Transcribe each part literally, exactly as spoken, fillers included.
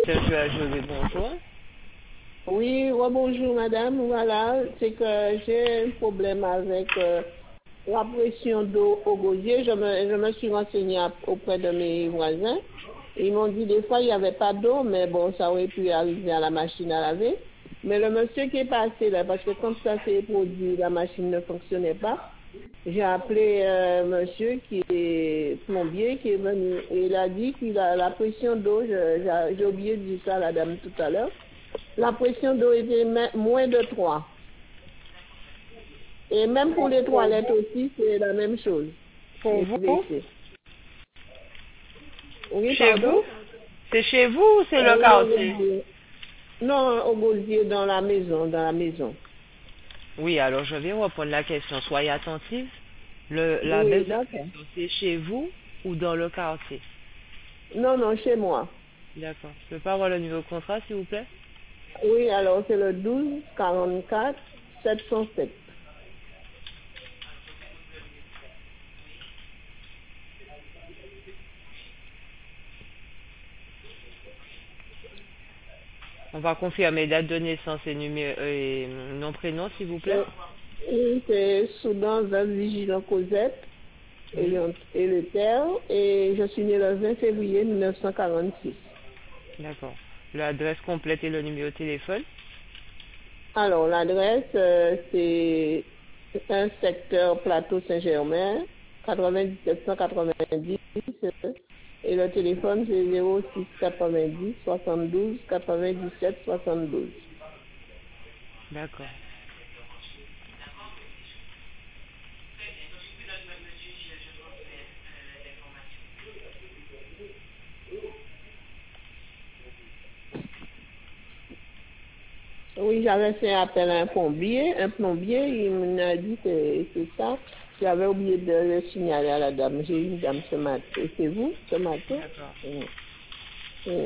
Je ajouter bonjour. Oui, bonjour madame. Voilà, c'est que j'ai un problème avec euh, la pression d'eau au gosier. Je me, je me suis renseignée auprès de mes voisins. Ils m'ont dit des fois il n'y avait pas d'eau, mais bon, ça aurait pu arriver à la machine à laver. Mais le monsieur qui est passé là, parce que quand ça s'est produit, la machine ne fonctionnait pas. J'ai appelé euh, monsieur qui est plombier, qui est venu, et il a dit qu'il a la pression d'eau, je- j'ai j'ai oublié de dire ça à la dame tout à l'heure, la pression d'eau était me- moins de trois. Et même pour les Pour toilettes vous aussi, c'est la même chose. Pour Les vous W C. Oui, Chez pardon? vous C'est chez vous ou c'est le Euh, oui, quartier? oui, oui. Non, au gosier, dans la maison, dans la maison. Oui, alors je vais reprendre la question. Soyez attentive. Le, la Oui, baisse de d'accord. pression, c'est chez vous ou dans le quartier? Non, non, chez moi. D'accord. Je peux pas avoir le niveau de contrat, s'il vous plaît? Oui, alors c'est le douze quarante-quatre sept cent sept. On va confirmer date de naissance et, numé- et nom, prénom, s'il vous plaît. Euh, oui, c'est Soudan Vigilant Cosette et Oui. le, et le terre, et je suis née le vingt février mille neuf cent quarante-six. D'accord. L'adresse complète et le numéro de téléphone. Alors, l'adresse, euh, c'est un secteur Plateau Saint-Germain, quatre-vingt-dix-sept cent quatre-vingt-dix, et le téléphone, c'est zéro six quatre-vingt-dix soixante-douze quatre-vingt-dix-sept soixante-douze. D'accord. Oui, j'avais fait appel à un plombier. Un plombier, il m'a dit que c'est ça. J'avais oublié de le signaler à la dame. J'ai eu une dame ce matin. Et c'est vous, ce matin? D'accord. Oui. Oui.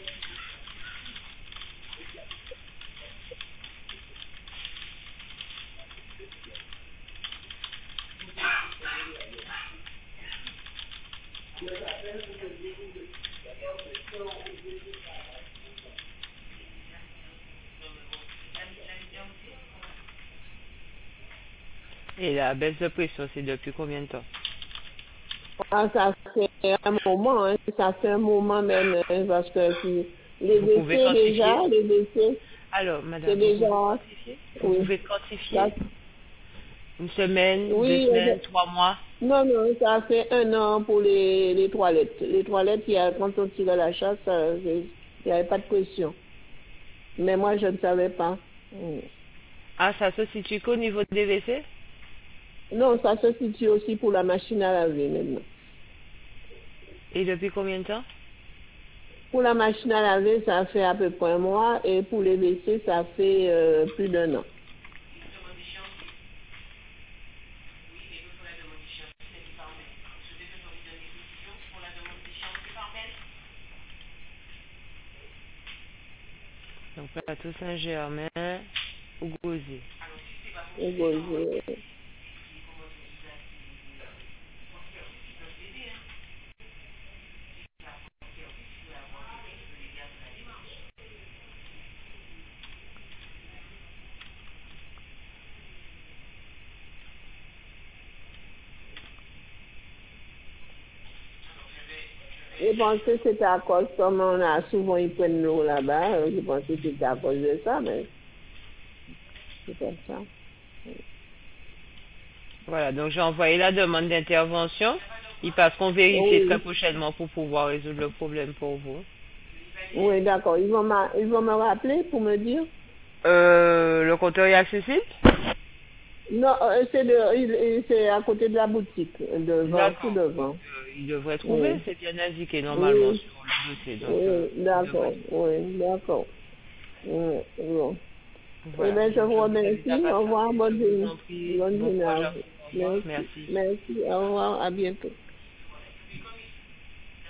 Et la baisse de pression, c'est depuis combien de temps? Ah, ça fait un moment, hein. Ça fait un moment même, hein, parce que si- les Vous pouvez W C déjà, quantifier? les W C, Alors, c'est madame, vous déjà, pouvez quantifier? Vous oui. pouvez Ça, quantifier? Une semaine, deux oui, semaines, je- trois mois? non, non, ça fait un an pour les, les toilettes. Les toilettes, il y a, quand on tire la chasse, ça, c'est- il n'y avait pas de pression. Mais moi, je ne savais pas. Mm. Ah, ça se situe qu'au niveau des W C? Non, ça se situe aussi pour la machine à laver maintenant. Et depuis combien de temps? Pour la machine à laver, ça fait à peu près un mois, et pour les W C, ça fait euh, plus d'un an. Donc, Plateau Saint-Germain, au Gosier. Et bon, je- Je pensais que c'était à cause, comme on a souvent, ils prennent l'eau là-bas, euh, je pensais que c'était à cause de ça, mais c'est comme ça. Voilà, donc j'ai envoyé la demande d'intervention. Ils passeront vérifier très Oui, prochainement pour pouvoir résoudre le problème pour vous. oui, d'accord. Ils vont, m'a- ils vont me rappeler pour me dire. Euh, le compteur est accessible? Non, euh, c'est de, il- il- c'est à côté de la boutique, devant, tout D'accord. devant. Euh, il devrait trouver, Oui, c'est bien indiqué normalement oui, sur le dossier. Donc, euh, oui, il devrait d'accord, trouver. oui, d'accord. Oui, bon. Eh Voilà, bien, je donc vous je vous invite à remercie. Au revoir, patienter. Je bonne vous journée. en prie. Bonne Bon journée courage à à vous. vous. Au revoir. Merci, Merci. merci. Au revoir, à bientôt.